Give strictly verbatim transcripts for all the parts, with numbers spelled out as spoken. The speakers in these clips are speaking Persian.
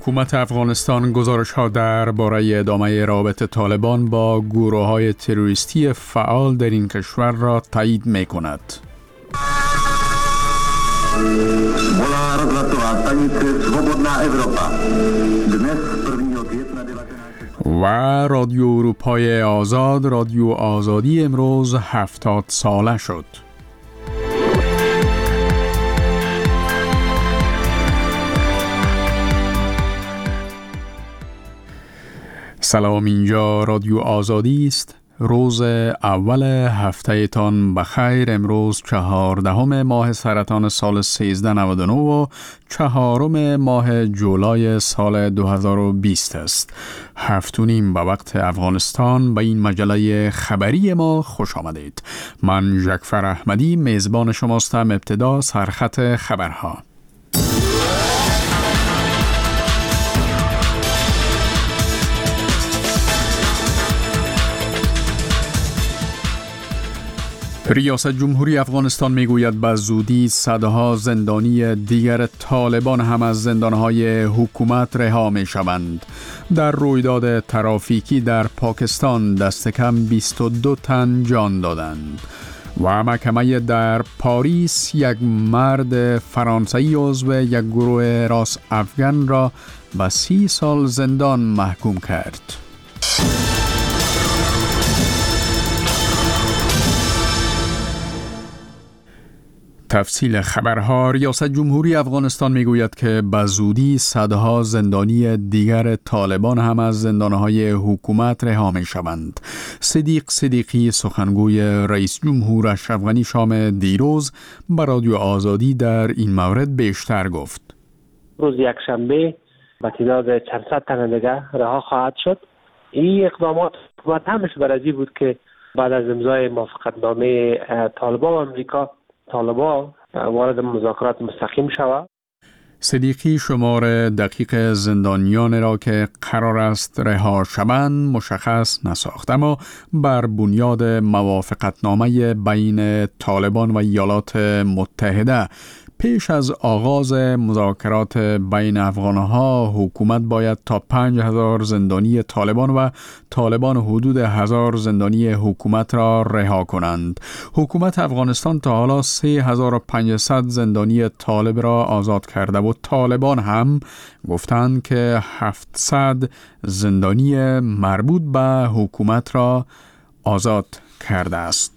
حکومت افغانستان گزارش‌ها درباره ادامه رابطه طالبان با گروه‌های تروریستی فعال در این کشور را تایید می‌کند. و رادیو اروپای آزاد، رادیو آزادی امروز هفتاد ساله شد. سلام، اینجا رادیو آزادی است. روز اول هفته تان بخیر. امروز چهاردهم ماه سرطان سال سیزده نود و نه و چهارم ماه جولای سال دو هزار و بیست است. هفتونیم به وقت افغانستان. به این مجله خبری ما خوش آمدید. من جعفر احمدی میزبان شماستم. ابتدا سرخط خبرها. ریاست جمهوری افغانستان میگوید به زودی صدها زندانی دیگر طالبان هم از زندانهای حکومت رها می شوند. در رویداد ترافیکی در پاکستان دست کم بیست و دو تن جان دادند. و محکمه در پاریس یک مرد فرانسوی عضو یک گروه راست افغان را به سی سال زندان محکوم کرد. تفصیل خبرها. ریاست جمهوری افغانستان میگوید که به زودی صدها زندانی دیگر طالبان هم از زندانهای حکومت رها می شوند. صدیق صدیقی سخنگوی رئیس جمهور اشرف غنی شام دیروز به رادیو آزادی در این مورد بیشتر گفت. روز یکشنبه به تعداد چندصد تن دیگر رها خواهد شد. این اقدامات حکومت همش برای بود که بعد از امضای موافقتنامه طالبان و امریکا طالبان وارد مذاکرات مستقیم شود. صدیقی شمار دقیق زندانیان را که قرار است رها شوند مشخص نساخت، اما بر بنیاد موافقتنامه بین طالبان و ایالات متحده پیش از آغاز مذاکرات بین افغانها حکومت باید تا پنج هزار زندانی طالبان و طالبان حدود هزار زندانی حکومت را رها کنند. حکومت افغانستان تا حالا سه هزار و پانصد زندانی طالب را آزاد کرده و طالبان هم گفتند که هفتصد زندانی مربوط به حکومت را آزاد کرده است.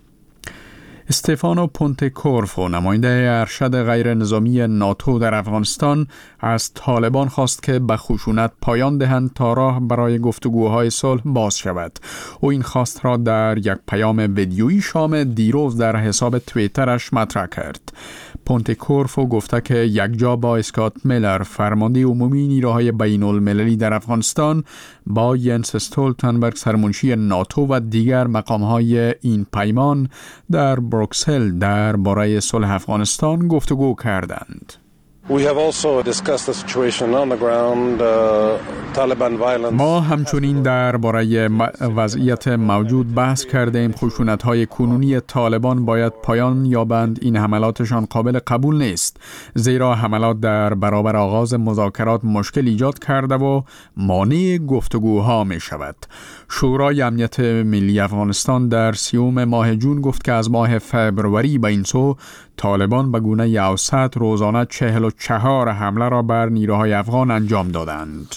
استفانو پونتکورفو نماینده ارشد غیر نظامی ناتو در افغانستان از طالبان خواست که به خشونت پایان دهند تا راه برای گفتگوهای صلح باز شود. او این خواست را در یک پیام ویدیویی شام دیروز در حساب توییترش مطرح کرد. پونتکورفو گفته که یک جا با اسکات میلر فرمانده عمومی نیروهای بین المللی در افغانستان با ینس استولتنبرگ سرمنشی ناتو و دیگر مقامهای این پیمان در بروکسل درباره صلح افغانستان گفتگو کردند. We have also discussed the situation on the ground, uh, Taliban violence. ما همچنین درباره وضعیت موجود بحث کردیم. خشونت‌های کنونی طالبان باید پایان یابند. این حملاتشان قابل قبول نیست، زیرا حملات در برابر آغاز مذاکرات مشکل ایجاد کرده و مانع گفتگوها می شود. شورای امنیت ملی افغانستان در سیوم ماه جون گفت که از ماه فبروری به این سو طالبان به گونه اوسط روزانه چهل و چهار حمله را بر نیروهای افغان انجام دادند.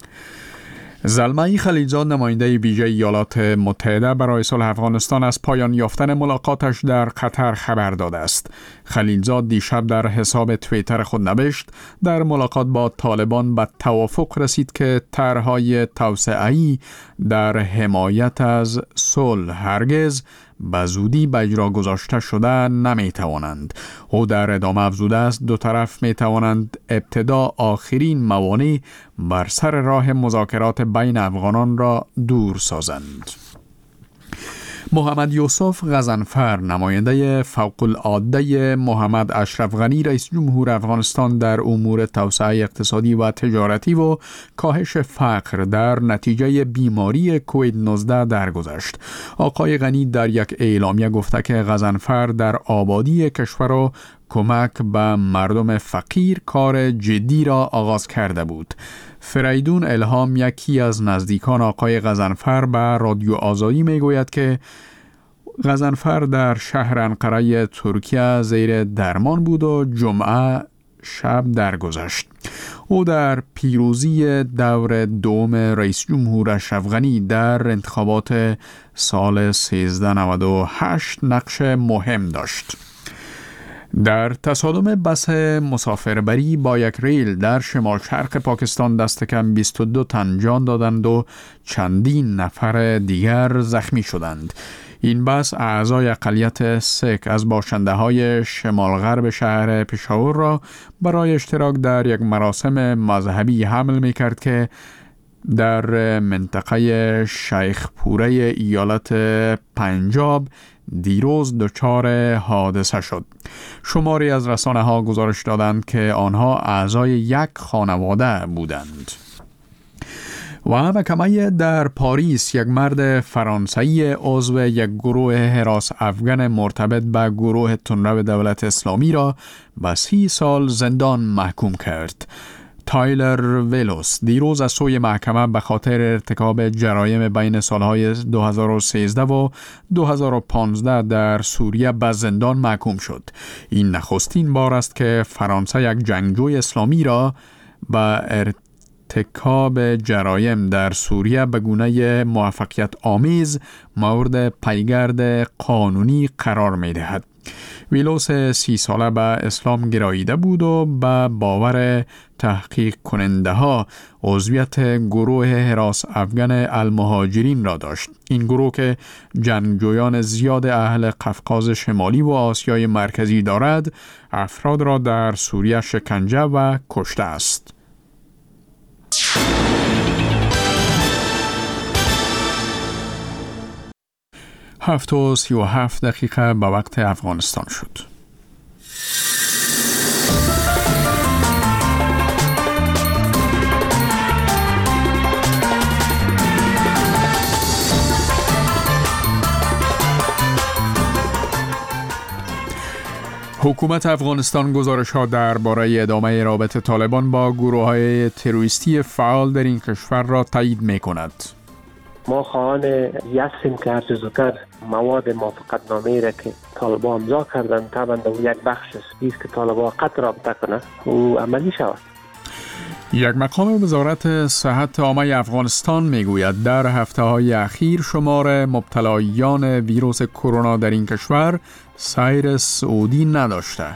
زلمه خلیلزاد نماینده ویژه ایالات متحده برای صلح افغانستان از پایان یافتن ملاقاتش در قطر خبر داده است. خلیلزاد دیشب در حساب توییتر خود نوشت در ملاقات با طالبان به توافق رسید که طرح‌های توسعه‌ای در حمایت از صلح هرگز به زودی به اجرا گذاشته شده نمی توانند. او در ادامه افزوده است دو طرف می توانند ابتدا آخرین موانع بر سر راه مذاکرات بین افغانان را دور سازند. محمد یوسف غضنفر نماینده فوق العاده محمد اشرف غنی رئیس جمهور افغانستان در امور توسعه اقتصادی و تجارتی و کاهش فقر در نتیجه بیماری کووید نوزده درگذشت. آقای غنی در یک اعلامیه گفته که غضنفر در آبادی کشور و کمک به مردم فقیر کار جدی را آغاز کرده بود. فریدون الهام، یکی از نزدیکان آقای غضنفر، به رادیو آزادی می گوید که غضنفر در شهر انقره ترکیه زیر درمان بود و جمعه شب درگذشت. او در پیروزی دور دوم رئیس جمهور اشرف غنی در انتخابات سال سیزده نود و هشت نقش مهم داشت. در تصادم بس مسافربری با یک ریل در شمال شرق پاکستان دست کم بیست و دو تن جان دادند و چندین نفر دیگر زخمی شدند. این بس اعضای اقلیت سیک از باشنده های شمال غرب شهر پشاور را برای اشتراک در یک مراسم مذهبی حمل می کرد که در منطقه شیخ پوره ایالت پنجاب دیروز دچار حادثه شد. شماری از رسانه ها گزارش دادند که آنها اعضای یک خانواده بودند. و محکمه در پاریس یک مرد فرانسوی عضو یک گروه حراس افغان مرتبط به گروه تندرو دولت اسلامی را به سی سال زندان محکوم کرد. تایلر ویلوس دیروز از سوی محکمه به خاطر ارتکاب جرایم بین سالهای دو هزار و سیزده و دو هزار و پانزده در سوریه به زندان محکوم شد. این نخستین بار است که فرانسه یک جنگجوی اسلامی را به ارتکاب جرایم در سوریه به گونه موفقیت آمیز مورد پیگرد قانونی قرار می دهد. ویلوس سی ساله به اسلام گراییده بود و به باور تحقیق کننده ها عضویت گروه حراس افغان المهاجرین را داشت. این گروه که جنگجویان زیاد اهل قفقاز شمالی و آسیای مرکزی دارد، افراد را در سوریه شکنجه و کشته است. هفت و سی و هفت دقیقه به وقت افغانستان شد. حکومت افغانستان گزارش‌ها درباره ادامه رابطه طالبان با گروه‌های تروریستی فعال در این کشور را تایید می‌کند. ما خواهان یستیم که هرچه زودتر مواد موافقت نامه‌ای را که طالبان امضا کردند طبعا در یک بخش است که طالبان قطع رابطه کنه و عملی شود. یک مقام وزارت صحت عامه افغانستان میگوید در هفته‌های اخیر شمار مبتلایان ویروس کرونا در این کشور سیر صعودی نداشته.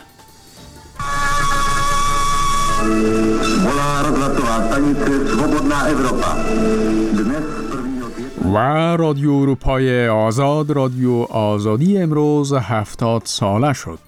و رادیو اروپای آزاد، رادیو آزادی امروز هفتاد ساله شد.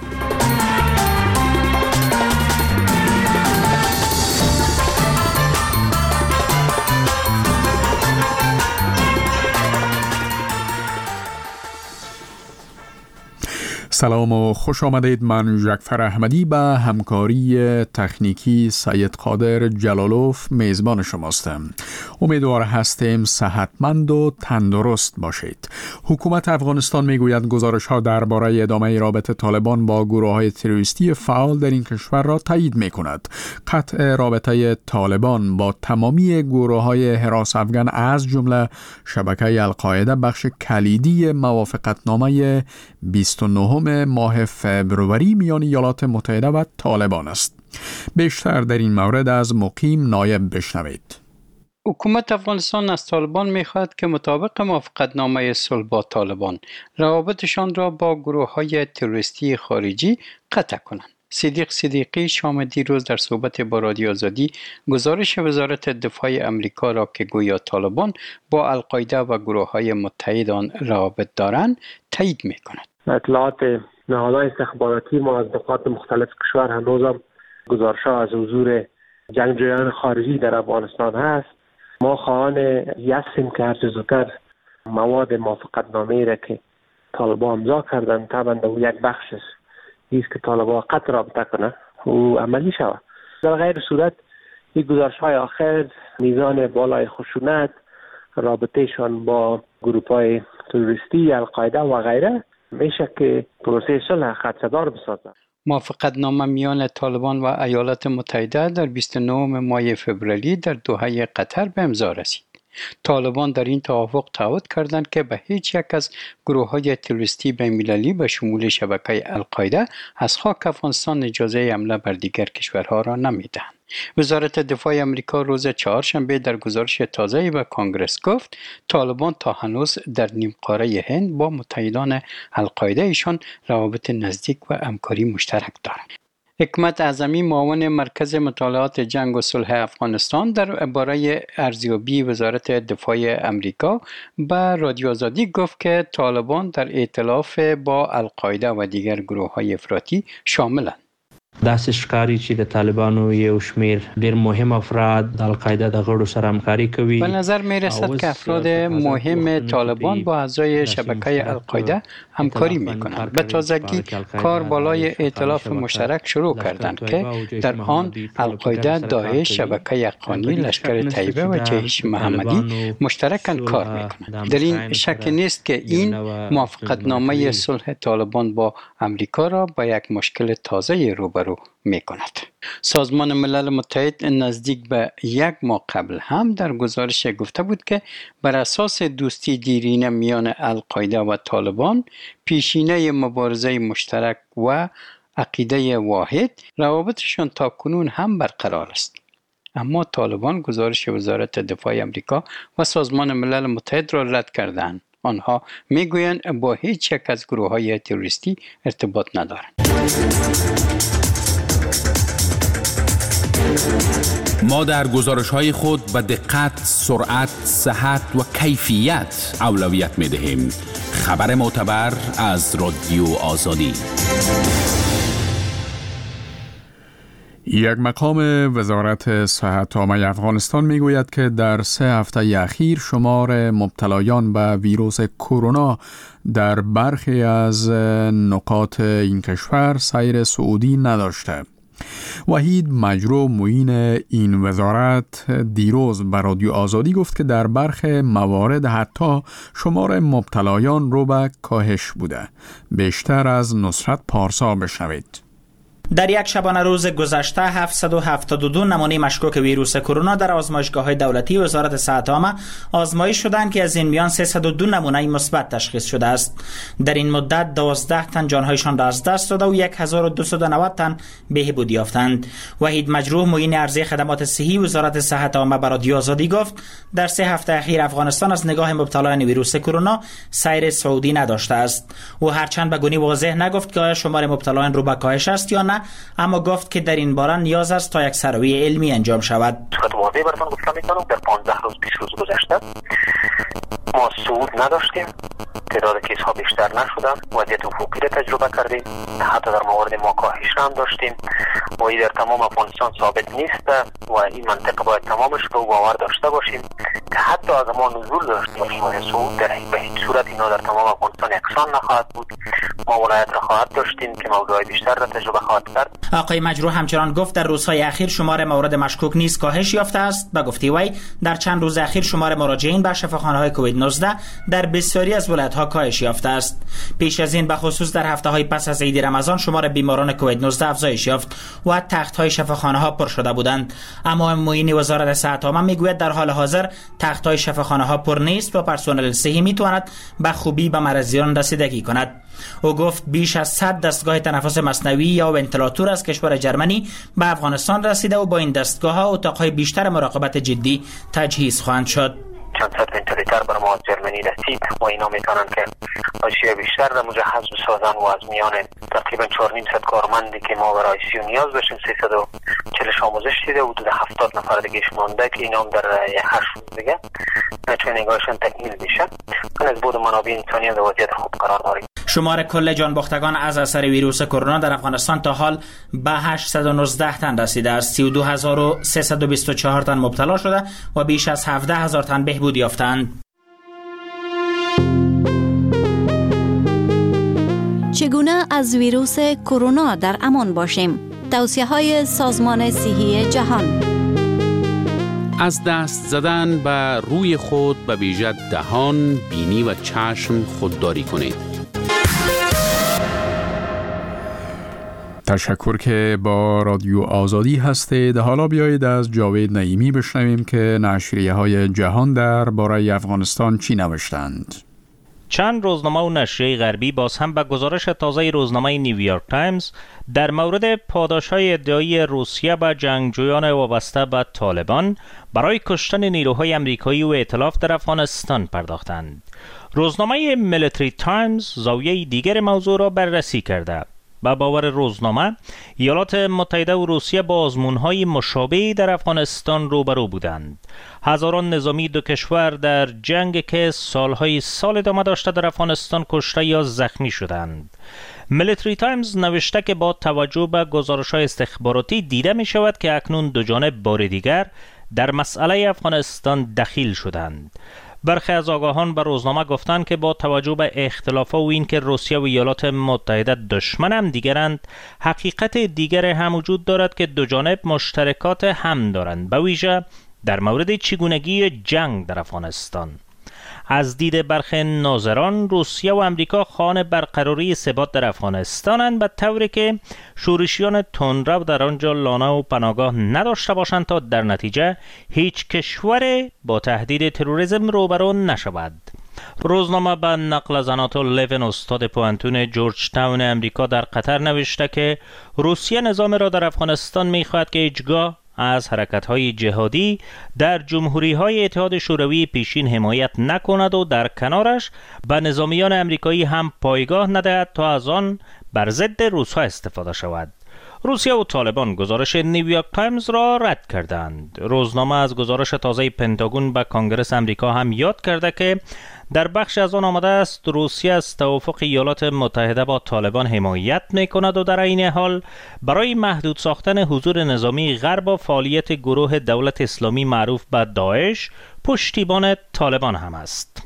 سلام و خوش آمدید. من جعفر احمدی به همکاری تکنیکی سید قادر جلالوف میزبان شماستم. امیدوار هستیم صحتمند و تندرست باشید. حکومت افغانستان میگوید گزارش‌ها درباره ادامه رابطه طالبان با گروه‌های تروریستی فعال در این کشور را تایید می‌کند. قطع رابطه طالبان با تمامی گروه‌های حراس افغان از جمله شبکه القاعده بخش کلیدی موافقتنامه بیست و نهم ماه فبروری میان ایالات متحده و طالبان است. بیشتر در این مورد از مقیم نایب بشنوید. حکومت افغانستان از طالبان می‌خواهد که مطابق موافقتنامه صلح با طالبان روابطشان را با گروه‌های تروریستی خارجی قطع کنند. صدیق صدیقی شام دیروز در صحبت با رادیو آزادی گزارش وزارت دفاع امریکا را که گویا طالبان با القاعده و گروه‌های متحد آن روابط دارند تایید می‌کند. اطلاعات نهادهای استخباراتی ما از نقاط مختلف کشور هنوزم گزارش‌ها از حضور جنگجویان خارجی در افغانستان هست. ما خواهان یستیم که هرچه زودتر مواد موافقتنامه‌ای را که طالبان امضا کردند طبعا در یک بخش است که طالبان قطع رابطه کنه و عملی شود. در غیر صورت این گزارش‌های آخر میزان بالای خشونت، رابطهشان با گروه‌های تروریستی، القاعده و غیره میشه که پروسه صلح خدشه‌دار بسازد. موافقتنامه میان طالبان و ایالات متحده در بیست و نهم ماه فوریه در دوحه قطر به امضا رسید. طالبان در این توافق تعهد کردند که به هیچ یک از گروه‌های تروریستی بین‌المللی به شمول شبکه القاعده از خاک افغانستان اجازه حمله بر دیگر کشورها را نمی‌دهند. وزارت دفاع آمریکا روز چهارشنبه در گزارش تازه‌ای به کنگره گفت طالبان تا هنوز در نیمقاره هند با متحدان القاعده ایشان روابط نزدیک و همکاری مشترک دارند. حکمت اعظمی معاون مرکز مطالعات جنگ و صلح افغانستان در باره ارزیابی وزارت دفاع آمریکا به رادیو آزادی گفت که طالبان در ائتلاف با القاعده و دیگر گروه‌های افراطی شاملند. داسې ښکاري چې د طالبانو یو شمیر ډېر مهم افراد د القاعده د غړو سره همکاري کوي. به نظر می رسد که افراد مهم طالبان با اعضای شبکه القاعده همکاری می کنند. به تازگی کار بالای ائتلاف مشترک شروع کردند که در آن القاعده، داعش، شبکه افغانی، لشکر طیبه و جیش محمدی مشترکاً کار می کنند. در این شک نیست که این موافقتنامه صلح طالبان با آمریکا را با یک مشکل تازه روبرو می کند. سازمان ملل متحد نزدیک به یک ماه قبل هم در گزارش گفته بود که بر اساس دوستی دیرینه میان القاعده و طالبان، پیشینه مبارزه مشترک و عقیده واحد، روابطشان تا کنون هم برقرار است. اما طالبان گزارش وزارت دفاع آمریکا و سازمان ملل متحد را رد کردند. آنها میگویند با هیچ یک از گروه‌های تروریستی ارتباط ندارند. ما در گزارش‌های خود به دقت، سرعت، صحت و کیفیت اولویت می‌دهیم. خبر معتبر از رادیو آزادی. یک مقام وزارت صحت عامه افغانستان میگوید که در سه هفته اخیر شمار مبتلایان به ویروس کرونا در برخی از نقاط این کشور سیر صعودی نداشته. وحید مجرو معین این وزارت دیروز به رادیو آزادی گفت که در برخی موارد حتی شمار مبتلایان رو به کاهش بوده. بیشتر از نصرت پارسا بشنوید. در یک شبانه روز گذشته هفتصد و هفتاد و دو نمونه مشکوک ویروس کرونا در آزمایشگاه‌های دولتی وزارت صحت عامه آزمایش شدند که از این میان سیصد و دو نمونه مثبت تشخیص شده است. در این مدت دوازده تن جانهایشان را از دست داده و هزار و دویست و نود تن بهبود یافتند. وحید مجروح معین عرضه خدمات صحی وزارت صحت عامه به رادیو آزادی گفت در سه هفته اخیر افغانستان از نگاه مبتلایان ویروس کرونا سیر صعودی نداشته است. او هرچند به گونه واضح نگفت که آیا شمار مبتلایان رو به کاهش است یا نه، اما گفت که در این باره نیاز است تا یک سروی علمی انجام شود. صورت واضح براتون گفتم میتونم در پانزده روز بیست روز گذشته ما صعود نداشتیم، تعداد کیس ها بیشتر نشدن، وضعیت افقی را تجربه کردیم، حتی در موارد ما کاهش هم داشتیم و این در تمام افغانستان ثابت نیست و این منطقه باید تمامش رو باور داشته باشیم که حتی از ما نزول داشته باشیم و صعود در به هیچ صورت اینا در تمام افغانستان یکسان نخواهد بود. ما ولایت را خواهد داشتیم که موضوع بیشتر را تجربه خواهد کرد. آقای مجروح همچنان گفت در روزهای اخیر شمار موارد مشکوک نیز کاهش یافته است. به گفته وی در چند روز اخیر شمار مراجعین به شفاخانه‌های کووید نوزده در بسیاری از ولایت‌ها کاهش یافته است. پیش از این به خصوص در هفته‌های پس از عید رمضان شمار بیماران کووید نوزده افزایش یافت و تخت‌های شفاخانه‌ها پر شده بودند. اما معین وزارت صحت عامه میگوید در حال حاضر تخت‌های شفاخانه‌ها پر نیست و پرسنل صحی میتواند به خوبی به مریضان رسیدگی کند. او گفت بیش از صد دستگاه تنفس مصنوعی یا ونتیلاتور از کشور جرمنی به افغانستان رسیده و با این دستگاه‌ها اتاق‌های بیشتر مراقبت جدی تجهیز خواهند شد. چند صد ونتیلاتور بر ما از جرمنی رسید و اینا میتونن که اشیاء بیشتر را مجهز بسازن و از میان تقریبا چهار و نیم صد کارمندی که ما برای سی نیاز داشتیم سیصد و چهل آموزش دیده و حدود هفتاد نفر دیگه مونده که اینا هم در هشت روز دیگه چون نگاهشون تکمیل میشه. من از بود منابع انسانی در وضعیت خوب قرار داریم. شمار کل جانباختگان از اثر ویروس کرونا در افغانستان تا حال به هشتصد و نوزده تن رسیده است. سی و دو هزار و سیصد و بیست و چهار تن مبتلا شده و بیش از هفده هزار تن بهبود یافتند. چگونه از ویروس کرونا در امان باشیم؟ توصیه‌های سازمان صحی جهان. از دست زدن به روی خود به ویژه دهان، بینی و چشم خودداری کنید. تشکر که با رادیو آزادی هستید. حالا بیایید از جاوید نعیمی بشنویم که نشریه های جهان در باره افغانستان چی نوشتند. چند روزنامه و نشریه غربی باز هم به گزارش تازه روزنامه نیویورک تایمز در مورد پاداش‌های ادعایی روسیه به جنگجویان وابسته به طالبان برای کشتن نیروهای آمریکایی و ائتلاف در افغانستان پرداختند. روزنامه میلیتری تایمز زاویه دیگر موضوع را بررسی کرده. با باور روزنامه، ایالات متحده و روسیه با آزمون‌های مشابهی در افغانستان روبرو بودند. هزاران نظامی دو کشور در جنگ که سالهای سال ادامه داشته در افغانستان کشته یا زخمی شدند. میلیتری تایمز نوشته که با توجه به گزارش‌های استخباراتی دیده می شود که اکنون دو جانب بار دیگر در مسئله افغانستان دخیل شدند. برخی از آگاهان به روزنامه گفتند که با توجه به اختلافات و اینکه روسیه و ایالات متحده دشمن هم دیگرند، حقیقت دیگر هم وجود دارد که دو جانب مشترکات هم دارند، به ویژه در مورد چگونگی جنگ در افغانستان. از دید برخی ناظران، روسیه و امریکا خواهان برقراری ثبات در افغانستانند، به طوری که شورشیان تندرو در آنجا لانه و پناهگاه نداشته باشند تا در نتیجه هیچ کشور با تهدید تروریسم روبرو نشود. روزنامه به نقل از آناتول لوین، استاد پوهنتون جورج تاون امریکا در قطر نوشته که روسیه نظام را در افغانستان می‌خواهد که هیچگاه از حرکت‌های جهادی در جمهوری‌های اتحاد شوروی پیشین حمایت نکند و در کنارش به نظامیان امریکایی هم پایگاه ندهد تا از آن بر ضد روس‌ها استفاده شود. روسیه و طالبان گزارش نیویورک تایمز را رد کردند. روزنامه از گزارش تازه پنتاگون به کنگره امریکا هم یاد کرده که در بخش از آن آمده است روسیه از توافق ایالات متحده با طالبان حمایت می‌کند و در این حال برای محدود ساختن حضور نظامی غرب و فعالیت گروه دولت اسلامی معروف به داعش پشتیبان طالبان هم است.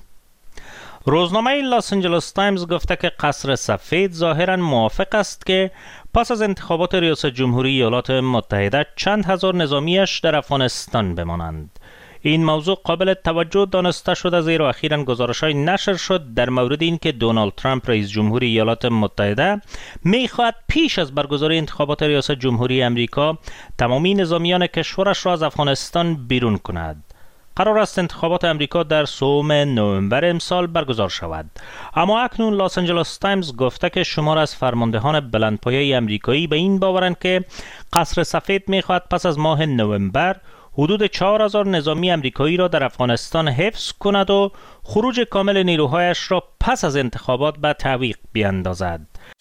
روزنامه لاس آنجلس تایمز گفته که قصر سفید ظاهراً موافق است که پس از انتخابات ریاست جمهوری ایالات متحده چند هزار نظامیش در افغانستان بمانند. این موضوع قابل توجه دانسته شده زیرا اخیراً گزارش‌های نشر شد در مورد اینکه دونالد ترامپ رئیس جمهوری ایالات متحده می‌خواهد پیش از برگزاری انتخابات ریاست جمهوری امریکا تمامی نظامیان کشورش را از افغانستان بیرون کند. قرار است انتخابات امریکا در سوم نوامبر امسال برگزار شود، اما اکنون لاس آنجلس تایمز گفته که شمار از فرماندهان بلندپایه امریکایی به این باورند که قصر سفید می‌خواهد پس از ماه نوامبر حدود چهار هزار نظامی امریکایی را در افغانستان حفظ کند و خروج کامل نیروهایش را پس از انتخابات به تعویق بیاندازد.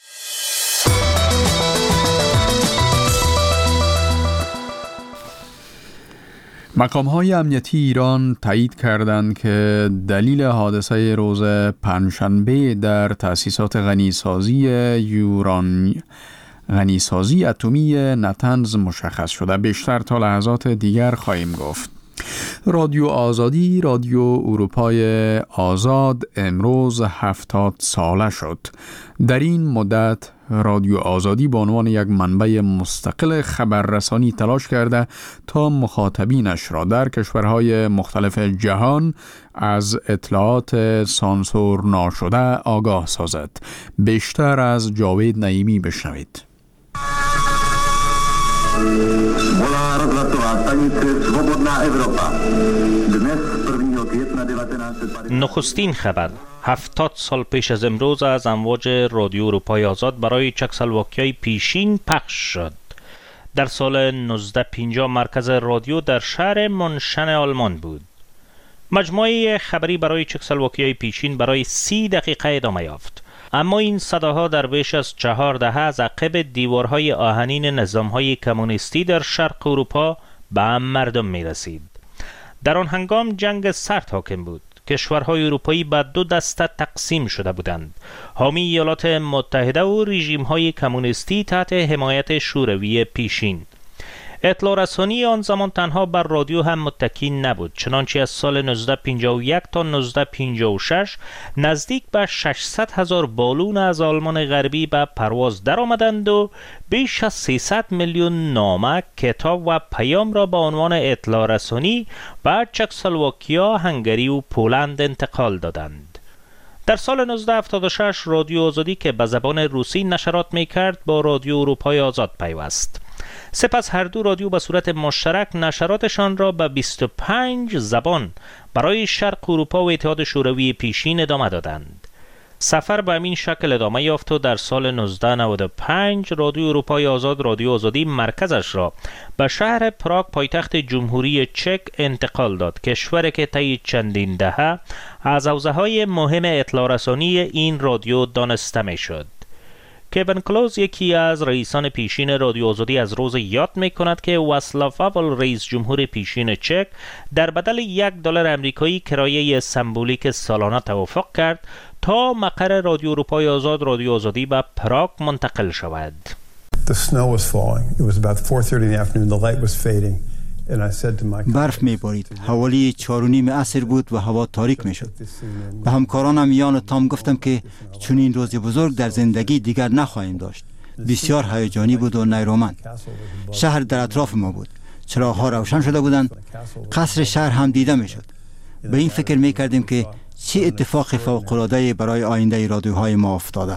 مقام‌های امنیتی ایران تایید کردند که دلیل حادثه روز پنجشنبه در تأسیسات غنیسازی یوران غنیسازی اتمی نتنز مشخص شده. بیشتر تا لحظات دیگر خواهیم گفت. رادیو آزادی، رادیو اروپای آزاد، امروز هفتاد ساله شد. در این مدت رادیو آزادی به عنوان یک منبع مستقل خبررسانی تلاش کرده تا مخاطبینش را در کشورهای مختلف جهان از اطلاعات سانسور ناشده آگاه سازد. بیشتر از جاوید نعیمی بشنوید. نخستین خبر: هفتاد سال پیش از امروز از امواج رادیو اروپای آزاد برای چکسلواکیای پیشین پخش شد. در سال نوزده پنجاه مرکز رادیو در شهر منشن آلمان بود. مجموعه خبری برای چکسلواکیای پیشین برای سی دقیقه ادامه یافت، اما این صداها در بیش از چهار دهه از عقب دیوارهای آهنین نظامهای کمونیستی در شرق اروپا به هم مردم می رسید. در آن هنگام جنگ سرد حاکم بود. کشورهای اروپایی به دو دسته تقسیم شده بودند: حامی ایالات متحده و رژیم‌های کمونیستی تحت حمایت شوروی پیشین. اطلاع رسانی آن زمان تنها بر رادیو هم متکی نبود، چنانچه از سال نوزده پنجاه و یک تا نوزده پنجاه و شش نزدیک به ششصد هزار بالون از آلمان غربی به پرواز در آمدند و بیش از سیصد میلیون نامه، کتاب و پیام را به عنوان اطلاع رسانی به چکسلواکیا، هنگری و پولند انتقال دادند. در سال نوزده هفتاد و شش رادیو آزادی که به زبان روسی نشرات می کرد با رادیو اروپای آزاد پیوست. سپس هر دو رادیو به صورت مشترک نشراتشان را به بیست و پنج زبان برای شرق اروپا و اتحاد شوروی پیشین ادامه دادند. سفر به همین شکل ادامه یافت و در سال نوزده نود و پنج رادیو اروپای آزاد رادیو آزادی مرکزش را به شهر پراگ پایتخت جمهوری چک انتقال داد، کشوری که طی چندین دهه از حوزه‌های مهم اطلاع رسانی این رادیو دانسته می‌شد. کوین کلوز یکی از رئیسان پیشین رادیو آزادی از روز یاد می کند که واصلاو هاول رئیس جمهور پیشین چک در بدل یک دلار آمریکایی کرایه سمبولیک سالانه توافق کرد تا مقر رادیو اروپای آزاد رادیو آزادی به پراگ منتقل شود. The snow was falling. It was about four thirty in the afternoon. The light was fading. برف می بارید. حوالی چار و نیم عصر بود و هوا تاریک می شد. به همکارانم یان و تام گفتم که چون این روز بزرگ در زندگی دیگر نخواهیم داشت. بسیار هیجانی بود و نیرومند. شهر در اطراف ما بود. چراغ‌ها روشن شده بودند. قصر شهر هم دیده می شد. به این فکر می کردیم که چه اتفاق فوق‌العاده‌ای برای آینده رادیوهای ما افتاده.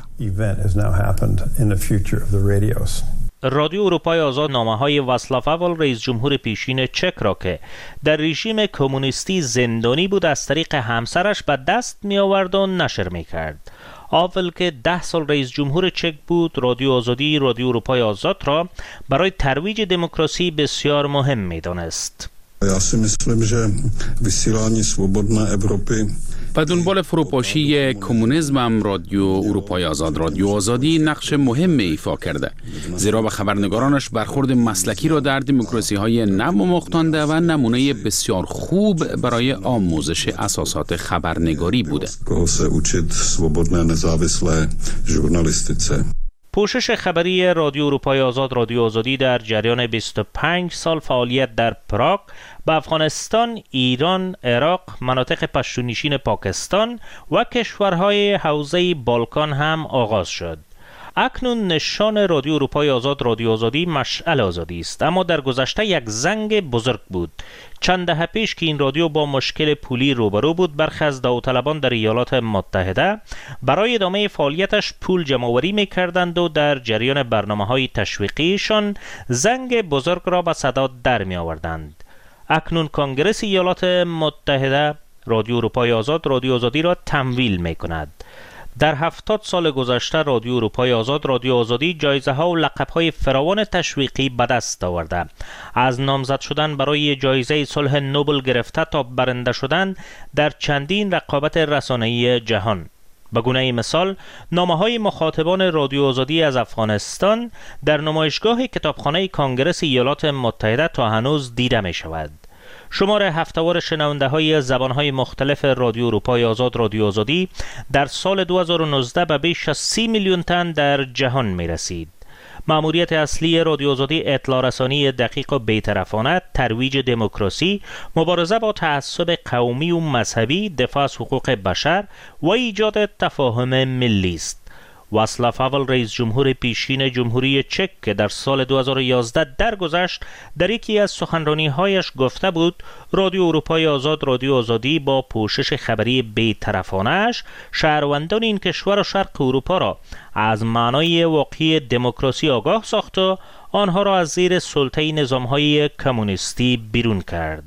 رادیو اروپای آزاد نامه‌های واصلاو هاول رئیس جمهور پیشین چک را که در رژیم کمونیستی زندانی بود از طریق همسرش به دست می آورد و نشر می کرد. هاول که ده سال رئیس جمهور چک بود، رادیو آزادی رادیو اروپای آزاد را برای ترویج دموکراسی بسیار مهم می دانست. Já si myslím, že vysílání svobodné Evropy و دنبال فروپاشی کمونیسم هم رادیو اروپای آزاد رادیو آزادی نقش مهم ایفا کرده، زیرا به خبرنگارانش برخورد مسلکی را در دموکراسی های نو مختانده و نمونه بسیار خوب برای آموزش اساسات خبرنگاری بوده. پوشش خبری رادیو اروپای آزاد رادیو آزادی در جریان بیست و پنج سال فعالیت در پراگ به افغانستان، ایران، عراق، مناطق پشتونشین پاکستان و کشورهای حوزه بالکان هم آغاز شد. اکنون نشان رادیو اروپای آزاد رادیو آزادی مشعل آزادی است، اما در گذشته یک زنگ بزرگ بود. چند دهه پیش که این رادیو با مشکل پولی روبرو بود، برخی از داوطلبان در ایالات متحده برای ادامه فعالیتش پول جمع‌آوری می‌کردند و در جریان برنامه‌های تشویقیشان زنگ بزرگ را به صدا در می‌آوردند. اکنون کنگره ایالات متحده رادیو اروپای آزاد رادیو آزادی را تمویل می‌کند. در هفتاد سال گذشته رادیو اروپای آزاد رادیو آزادی جایزه ها و لقب های فراوان تشویقی به دست آورده، از نامزد شدن برای جایزه صلح نوبل گرفته تا برنده شدن در چندین رقابت رسانه‌ای جهان. به گونه مثال نامه های مخاطبان رادیو آزادی از افغانستان در نمایشگاه کتابخانه کنگره ایالات متحده تا هنوز دیده می شود. شمار هفته‌وار شنونده های زبان های مختلف رادیو اروپای آزاد رادیو آزادی در سال دو هزار و نوزده به بیش از سی میلیون تن در جهان می رسید. مأموریت اصلی رادیو آزادی اطلاع رسانی دقیق و بی‌طرفانه، ترویج دموکراسی، مبارزه با تعصب قومی و مذهبی، دفاع از حقوق بشر و ایجاد تفاهم ملی است. واصلاو هاول رئیس جمهور پیشین جمهوری چک که در سال دو هزار و یازده درگذشت در یکی از سخنرانی‌هایش گفته بود رادیو اروپای آزاد رادیو آزادی با پوشش خبری بی‌طرفانه‌اش شهروندان این کشور و شرق اروپا را از معنای واقعی دموکراسی آگاه ساخت و آنها را از زیر سلطه نظام‌های کمونیستی بیرون کرد.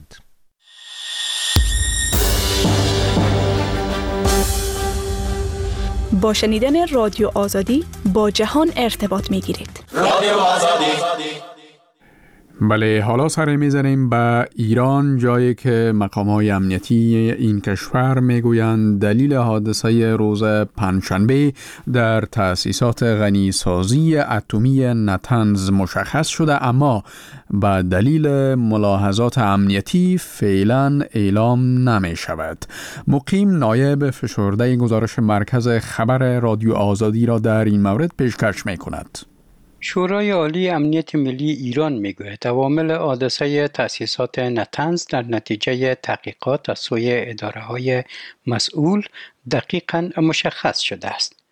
با شنیدن رادیو آزادی با جهان ارتباط می گیرید. رادیو آزادی. بله، حالا سر میزنیم به ایران، جایی که مقام‌های امنیتی این کشور میگویند دلیل حادثه روز پنجشنبه در تأسیسات غنیسازی اتمی نتنز مشخص شده، اما به دلیل ملاحظات امنیتی فعلا اعلام نمی شود. مقیم نایب فشرده گزارش مرکز خبر رادیو آزادی را در این مورد پیشکش می کند. شورای عالی امنیت ملی ایران میگوید عوامل حادثه تأسیسات نتنز در نتیجه تحقیقات از سوی اداره‌های مسئول دقیقاً مشخص شده است.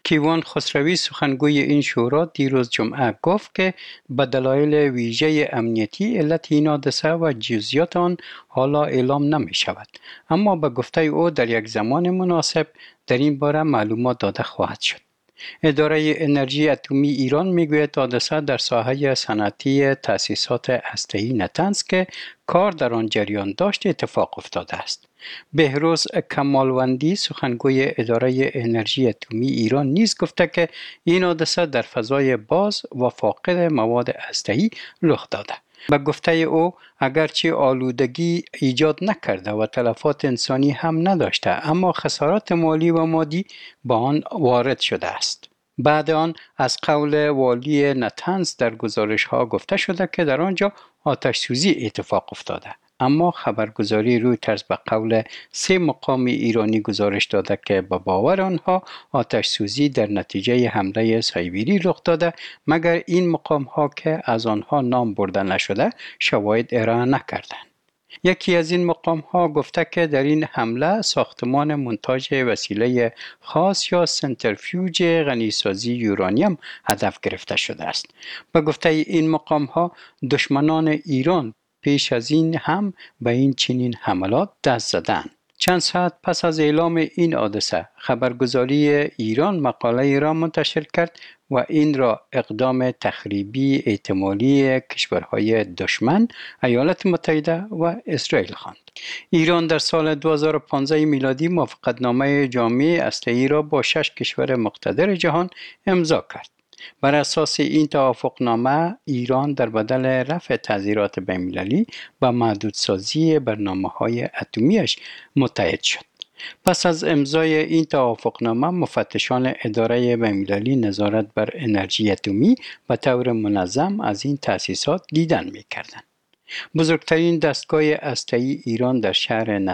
کیوان خسروی سخنگوی این شورا دیروز جمعه گفت که به دلایل ویژه امنیتی علت این حادثه و جزئیات آن حالا اعلام نمی شود، اما به گفته او در یک زمان مناسب در این باره معلومات داده خواهد شد. اداره انرژی اتمی ایران میگوید حادثه در ساحه صنعتی تأسیسات هسته‌ای نتنز که کار در آن جریان داشت اتفاق افتاده است. بهروز کمالوندی سخنگوی اداره انرژی اتمی ایران نیز گفته که این حادثه در فضای باز و فاقد مواد هسته‌ای رخ داده. به گفته او اگرچه آلودگی ایجاد نکرده و تلفات انسانی هم نداشته، اما خسارات مالی و مادی با آن وارد شده است. بعد آن از قول والی نتنز در گزارش ها گفته شده که در آنجا آتش سوزی اتفاق افتاده، اما خبرگزاری رویترز به قول سه مقام ایرانی گزارش داده که به باور آنها آتش سوزی در نتیجه حمله سایبری رخ داده، مگر این مقام ها که از آنها نام برده نشده شواهد ارائه نکردند. یکی از این مقام ها گفته که در این حمله ساختمان منتاج وسیله خاص یا سنترفیوژ غنیسازی یورانیم هدف گرفته شده است. به گفته این مقام ها دشمنان ایران پیش از این هم به این چنین حملات دست زدند. چند ساعت پس از اعلام این حادثه خبرگزاری ایران مقاله را منتشر کرد و این را اقدام تخریبی احتمالی کشورهای دشمن ایالات متحده و اسرائیل خواند. ایران در سال دو هزار و پانزده میلادی موافقتنامه جامع هسته‌ای را با شش کشور مقتدر جهان امضا کرد. بر اساس این توافقنامه ایران در بدل رفع تعزیرات بین‌المللی و محدودسازی برنامه‌های اتمیش متحد شد. پس از امضای این توافقنامه مفتشان اداره بین‌المللی نظارت بر انرژی اتمی به طور منظم از این تأسیسات دیدن می‌کردند. بزرگترین دستگاه هسته‌ای ایران در شهر